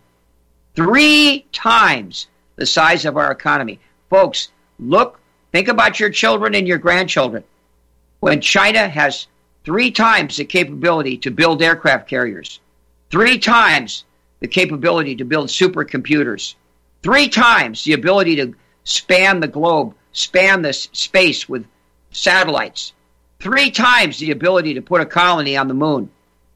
Three times the size of our economy. Folks, look, think about your children and your grandchildren. When China has three times the capability to build aircraft carriers, three times the capability to build supercomputers, three times the ability to span the globe, span the space with satellites, three times the ability to put a colony on the moon.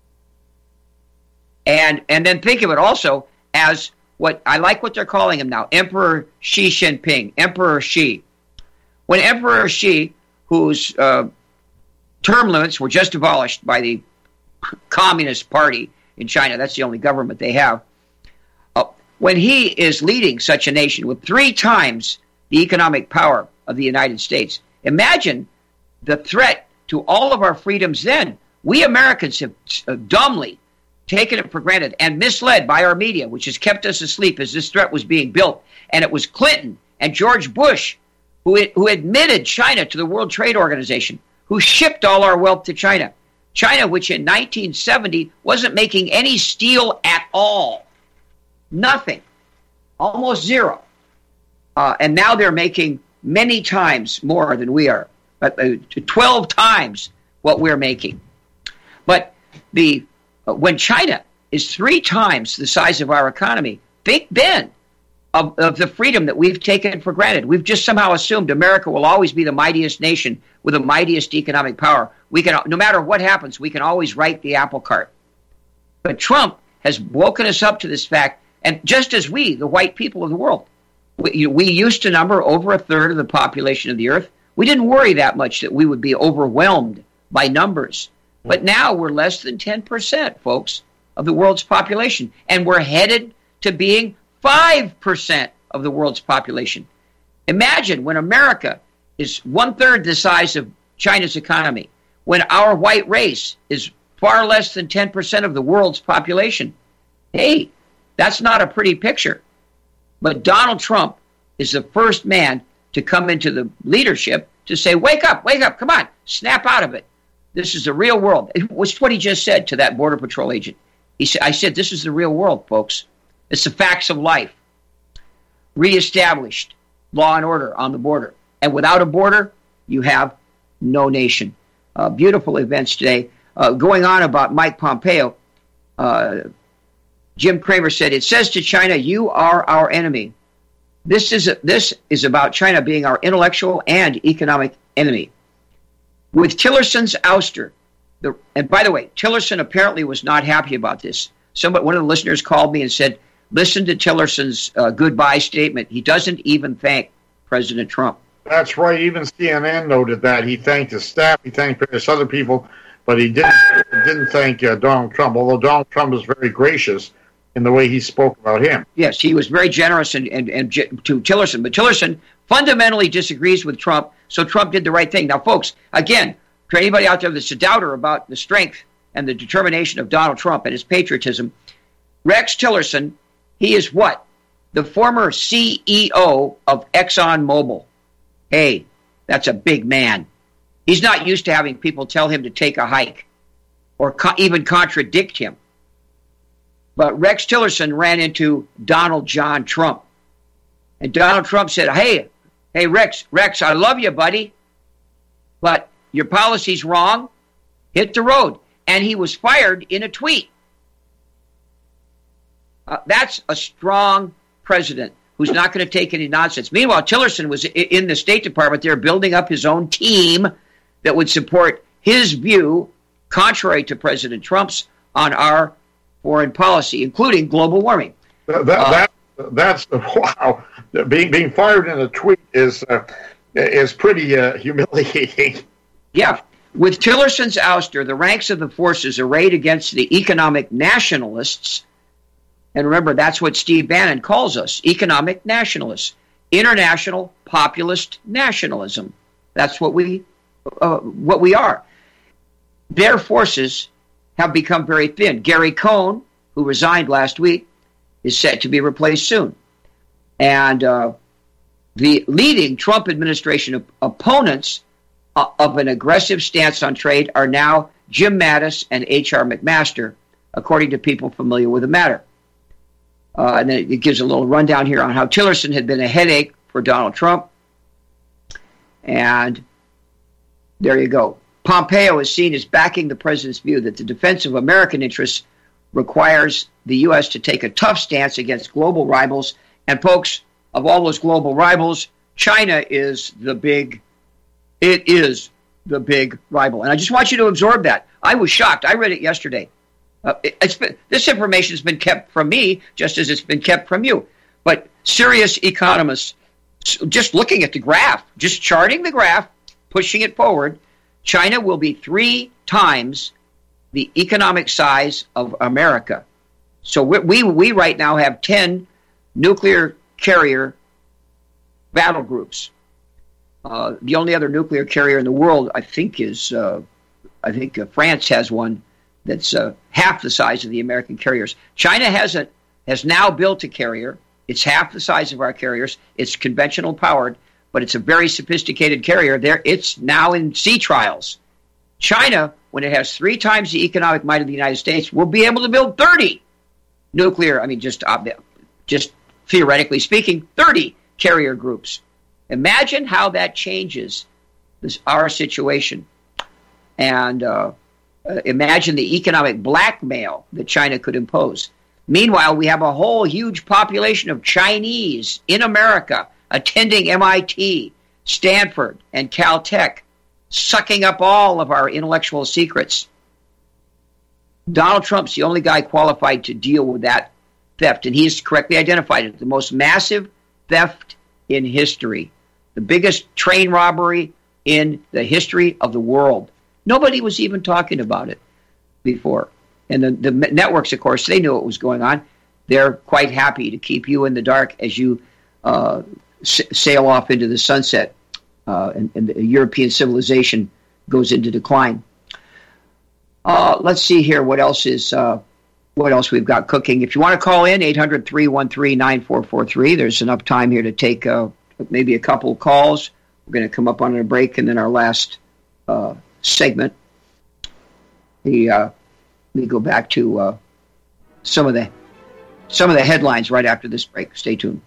And and then think of it also as what I like what they're calling him now, Emperor Xi Jinping, Emperor Xi. When Emperor Xi, whose uh, term limits were just abolished by the Communist Party in China, that's the only government they have, uh, when he is leading such a nation with three times the economic power of the United States, imagine the threat to all of our freedoms then. We Americans have uh, dumbly taken it for granted and misled by our media, which has kept us asleep as this threat was being built. And it was Clinton and George Bush who, who admitted China to the World Trade Organization, who shipped all our wealth to China. China, which in nineteen seventy wasn't making any steel at all. Nothing. Almost zero. Uh, and now they're making many times more than we are. Uh, twelve times what we're making. But the when China is three times the size of our economy, think then of, of the freedom that we've taken for granted. We've just somehow assumed America will always be the mightiest nation with the mightiest economic power. We can, no matter what happens, we can always right the apple cart. But Trump has woken us up to this fact, and just as we, the white people of the world, we, we used to number over a third of the population of the earth. We didn't worry that much that we would be overwhelmed by numbers. But now we're less than ten percent, folks, of the world's population. And we're headed to being five percent of the world's population. Imagine when America is one-third the size of China's economy, when our white race is far less than ten percent of the world's population. Hey, that's not a pretty picture. But Donald Trump is the first man to come into the leadership to say, wake up, wake up, come on, snap out of it. This is the real world. It was what he just said to that Border Patrol agent. He said, I said, this is the real world, folks. It's the facts of life. Reestablished law and order on the border. And without a border, you have no nation. Uh, beautiful events today. Uh, going on about Mike Pompeo, uh, Jim Cramer said, it says to China, you are our enemy. This is, a, this is about China being our intellectual and economic enemy. With Tillerson's ouster, the, and by the way, Tillerson apparently was not happy about this. Somebody, one of the listeners called me and said, listen to Tillerson's uh, goodbye statement. He doesn't even thank President Trump. That's right. Even C N N noted that. He thanked his staff. He thanked various other people, but he didn't, didn't thank uh, Donald Trump, although Donald Trump was very gracious in the way he spoke about him. Yes, he was very generous and, and, and to Tillerson. But Tillerson fundamentally disagrees with Trump, so Trump did the right thing. Now, folks, again, for anybody out there that's a doubter about the strength and the determination of Donald Trump and his patriotism, Rex Tillerson, he is what? The former C E O of ExxonMobil. Hey, that's a big man. He's not used to having people tell him to take a hike or co- even contradict him. But Rex Tillerson ran into Donald John Trump. And Donald Trump said, hey, hey, Rex, Rex, I love you, buddy, but your policy's wrong. Hit the road. And he was fired in a tweet. Uh, that's a strong president who's not going to take any nonsense. Meanwhile, Tillerson was in the State Department there building up his own team that would support his view, contrary to President Trump's, on our foreign policy, including global warming. That, that, uh, that that's wow. Being being fired in a tweet is uh, is pretty uh, humiliating. Yeah. With Tillerson's ouster, the ranks of the forces arrayed against the economic nationalists, and remember, that's what Steve Bannon calls us, economic nationalists, international populist nationalism. That's what we uh, what we are. Their forces have become very thin. Gary Cohn, who resigned last week, is set to be replaced soon. And uh, the leading Trump administration op- opponents uh, of an aggressive stance on trade are now Jim Mattis and H R McMaster, according to people familiar with the matter. Uh, and then it gives a little rundown here on how Tillerson had been a headache for Donald Trump. And there you go. Pompeo is seen as backing the president's view that the defense of American interests requires the U S to take a tough stance against global rivals. And folks, of all those global rivals, China is the big, it is the big rival. And I just want you to absorb that. I was shocked. I read it yesterday. Uh, it, it's been, this information has been kept from me, just as it's been kept from you. But serious economists, just looking at the graph, just charting the graph, pushing it forward, China will be three times the economic size of America. So we we, we right now have ten nuclear carrier battle groups. Uh, the only other nuclear carrier in the world, I think, is uh, I think uh, France has one that's uh, half the size of the American carriers. China has a has now built a carrier. It's half the size of our carriers. It's conventional powered, but it's a very sophisticated carrier. There, it's now in sea trials. China, when it has three times the economic might of the United States, will be able to build thirty nuclear, I mean, just uh, just theoretically speaking, thirty carrier groups. Imagine how that changes this, our situation. And uh, uh, imagine the economic blackmail that China could impose. Meanwhile, we have a whole huge population of Chinese in America attending M I T, Stanford, and Caltech, sucking up all of our intellectual secrets. Donald Trump's the only guy qualified to deal with that theft, and he's correctly identified it, the most massive theft in history. The biggest train robbery in the history of the world. Nobody was even talking about it before. And the, the networks, of course, they knew what was going on. They're quite happy to keep you in the dark as you uh, s- sail off into the sunset uh, and, and the European civilization goes into decline. Uh, let's see here what else is uh, what else we've got cooking. If you want to call in, eight hundred, three one three, nine four four three. There's enough time here to take uh, maybe a couple of calls. We're going to come up on a break and then our last uh, segment. The uh, let me go back to uh, some of the some of the headlines right after this break. Stay tuned.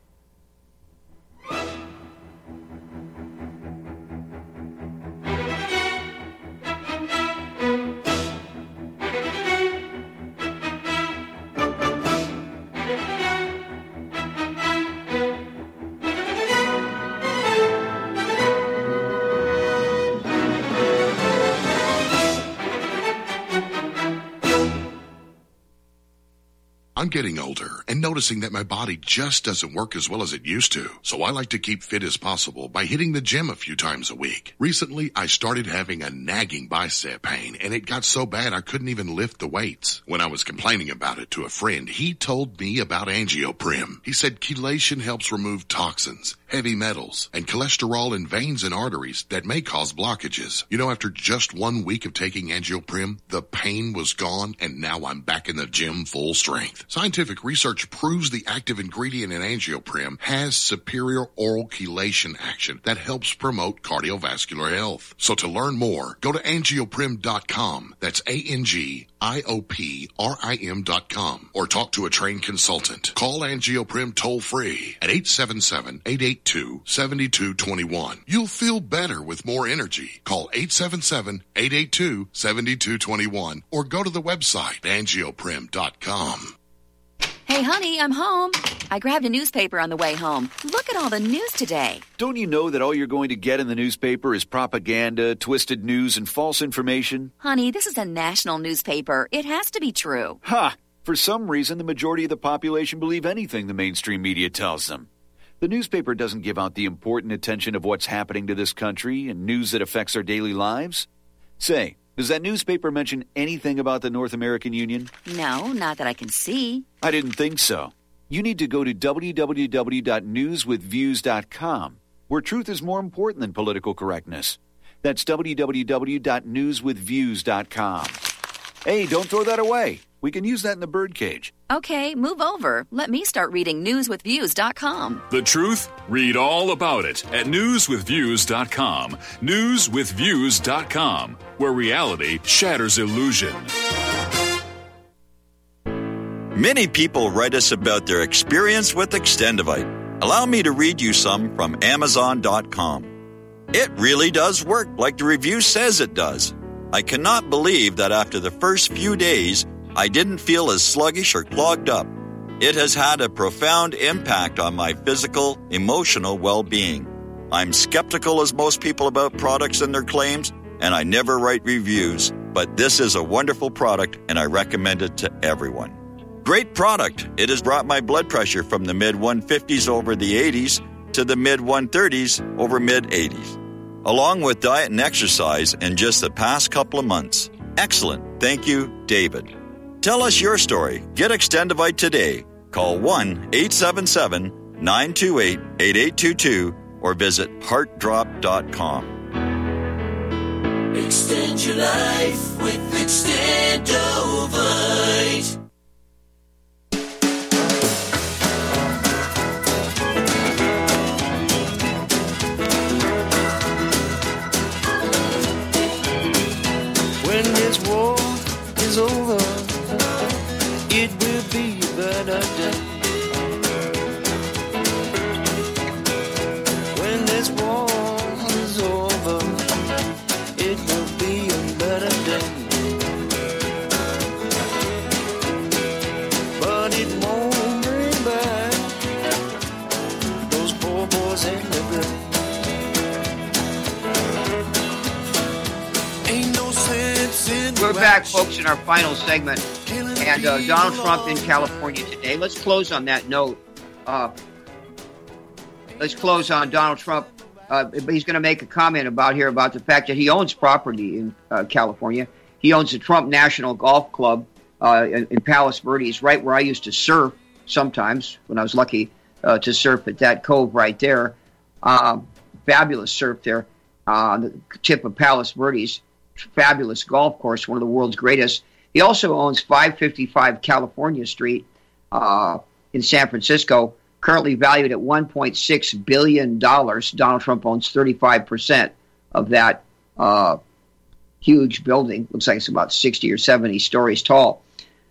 I'm getting older and noticing that my body just doesn't work as well as it used to. So I like to keep fit as possible by hitting the gym a few times a week. Recently, I started having a nagging bicep pain and it got so bad I couldn't even lift the weights. When I was complaining about it to a friend, he told me about AngioPrim. He said chelation helps remove toxins, heavy metals, and cholesterol in veins and arteries that may cause blockages. You know, after just one week of taking AngioPrim, the pain was gone and now I'm back in the gym full strength. Scientific research proves the active ingredient in AngioPrim has superior oral chelation action that helps promote cardiovascular health. So to learn more, go to angioprim dot com. That's A N G I O P R I M dot com. Or talk to a trained consultant. Call AngioPrim toll free at eight seven seven, eight eight two, seven two two one. You'll feel better with more energy. Call eight seven seven, eight eight two, seven two two one or go to the website angioprim dot com. Hey, honey, I'm home. I grabbed a newspaper on the way home. Look at all the news today. Don't you know that all you're going to get in the newspaper is propaganda, twisted news, and false information? Honey, this is a national newspaper. It has to be true. Ha! For some reason, the majority of the population believe anything the mainstream media tells them. The newspaper doesn't give out the important attention of what's happening to this country and news that affects our daily lives. Say, does that newspaper mention anything about the North American Union? No, not that I can see. I didn't think so. You need to go to w w w dot news with views dot com, where truth is more important than political correctness. That's w w w dot news with views dot com. Hey, don't throw that away. We can use that in the birdcage. Okay, move over. Let me start reading news with views dot com. The truth? Read all about it at news with views dot com. news with views dot com, where reality shatters illusion. Many people write us about their experience with Extendivite. Allow me to read you some from amazon dot com. It really does work like the review says it does. I cannot believe that after the first few days, I didn't feel as sluggish or clogged up. It has had a profound impact on my physical, emotional well-being. I'm skeptical as most people about products and their claims, and I never write reviews, but this is a wonderful product and I recommend it to everyone. Great product. It has brought my blood pressure from the mid one fifties over the eighties to the mid one thirties over mid eighties. Along with diet and exercise in just the past couple of months. Excellent. Thank you, David. Tell us your story. Get Extendivite today. Call one eight seven seven, nine two eight, eight eight two two or visit heart drop dot com. Extend your life with Extendovite. When this war is over, it will be a better day. When this war is over, it will be a better day. But it won't bring back those poor boys in the grave. Ain't no sense in We're back, folks, in our final segment. And uh, Donald Trump in California today. Let's close on that note. Uh, let's close on Donald Trump uh, but he's going to make a comment about here about the fact that he owns property in uh, California. He owns the Trump National Golf Club uh, in, in Palos Verdes, right where I used to surf sometimes when I was lucky uh, to surf at that cove right there. Um, fabulous surf there uh, on the tip of Palos Verdes. Fabulous golf course, one of the world's greatest. He also owns five fifty-five California Street uh, in San Francisco, currently valued at one point six billion dollars. Donald Trump owns thirty-five percent of that uh, huge building. Looks like it's about sixty or seventy stories tall.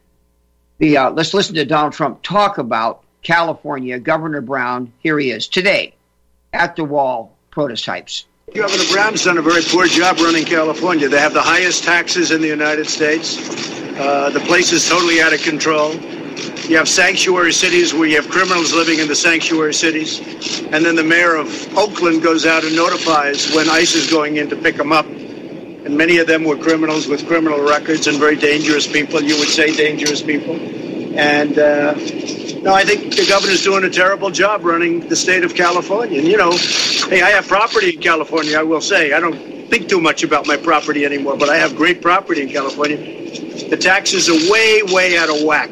The, uh, let's listen to Donald Trump talk about California. Governor Brown, here he is today at the wall prototypes. Governor Brown's done a very poor job running California. They have the highest taxes in the United States. Uh, the place is totally out of control. You have sanctuary cities where you have criminals living in the sanctuary cities. And then the mayor of Oakland goes out and notifies when ICE is going in to pick them up. And many of them were criminals with criminal records and very dangerous people. You would say dangerous people. And, uh, no, I think the governor's doing a terrible job running the state of California. And, you know, hey, I have property in California, I will say. I don't think too much about my property anymore, but I have great property in California. The taxes are way, way out of whack.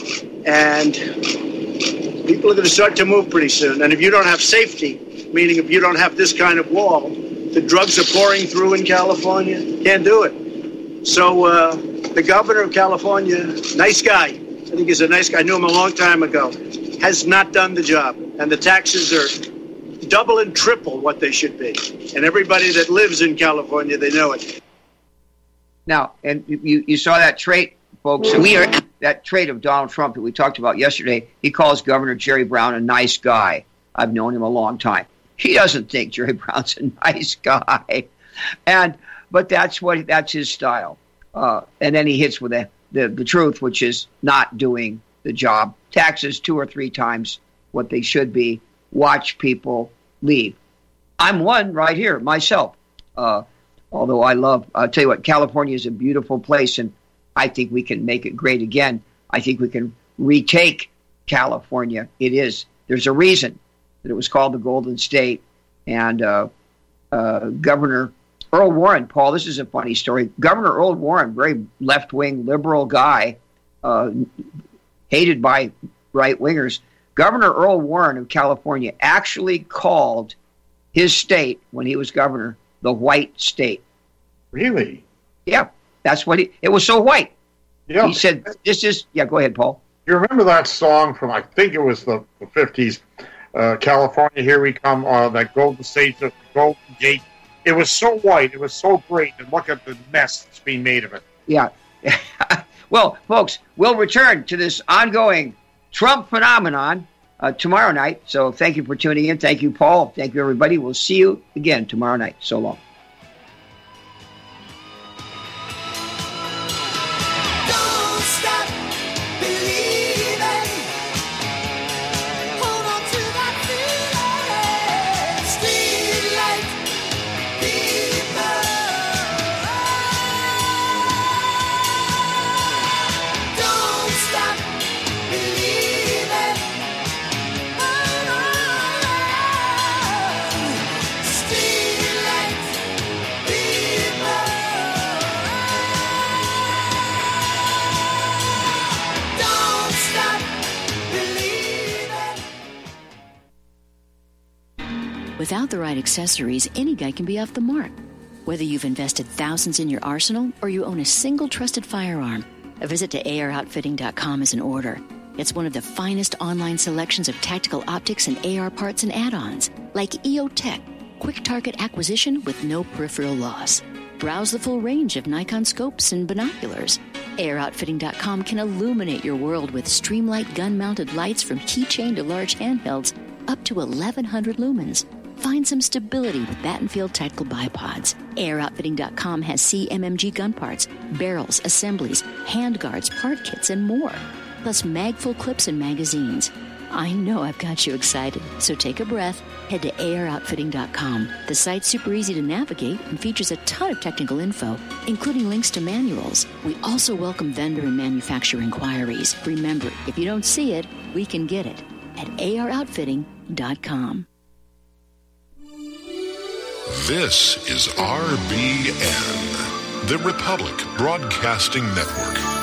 And people are going to start to move pretty soon. And if you don't have safety, meaning if you don't have this kind of wall, the drugs are pouring through in California. Can't do it. So uh, the governor of California, nice guy. I think he's a nice guy. I knew him a long time ago. Has not done the job. And the taxes are double and triple what they should be. And everybody that lives in California, they know it. Now, and you, you saw that trait, folks. We are that trait of Donald Trump that we talked about yesterday. He calls Governor Jerry Brown a nice guy. I've known him a long time. He doesn't think Jerry Brown's a nice guy, and but that's what that's his style. Uh, and then he hits with the, the the truth, which is not doing the job. Taxes two or three times what they should be. Watch people leave. I'm one right here myself. Uh, although I love, I'll tell you what, California is a beautiful place, and I think we can make it great again. I think we can retake California. It is. There's a reason that it was called the Golden State. And uh, uh, Governor Earl Warren, Paul, this is a funny story. Governor Earl Warren, very left-wing liberal guy, uh, hated by right-wingers. Governor Earl Warren of California actually called his state, when he was governor, the white state. Really? Yeah, that's what he, it was so white. Yeah. He said, this is, yeah, go ahead, Paul. You remember that song from, I think it was the, the fifties, uh, California, Here We Come, uh, that Golden State, the Golden Gate. It was so white, it was so great, and look at the mess that's being made of it. Yeah. Well, folks, we'll return to this ongoing Trump phenomenon uh, tomorrow night. So thank you for tuning in. Thank you, Paul. Thank you, everybody. We'll see you again tomorrow night. So long. Without the right accessories, any guy can be off the mark. Whether you've invested thousands in your arsenal or you own a single trusted firearm, a visit to A R outfitting dot com is in order. It's one of the finest online selections of tactical optics and A R parts and add-ons, like E O Tech, quick target acquisition with no peripheral loss. Browse the full range of Nikon scopes and binoculars. A R outfitting dot com can illuminate your world with Streamlight gun-mounted lights from keychain to large handhelds up to eleven hundred lumens. Find some stability with Battenfield Tactical Bipods. A R outfitting dot com has C M M G gun parts, barrels, assemblies, handguards, part kits, and more. Plus magful clips and magazines. I know I've got you excited, so take a breath. Head to A R outfitting dot com. The site's super easy to navigate and features a ton of technical info, including links to manuals. We also welcome vendor and manufacturer inquiries. Remember, if you don't see it, we can get it at A R outfitting dot com. This is R B N, the Republic Broadcasting Network.